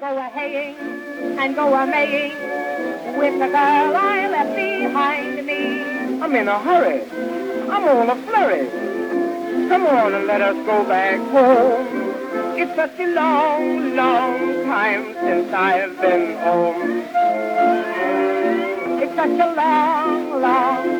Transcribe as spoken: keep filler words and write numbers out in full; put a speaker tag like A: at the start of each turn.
A: go a-haying and go a-maying with the girl I left behind me.
B: I'm in a hurry. I'm on a flurry. Come on and let us go back home. It's such a long, long time since I've been home.
A: It's such a long, long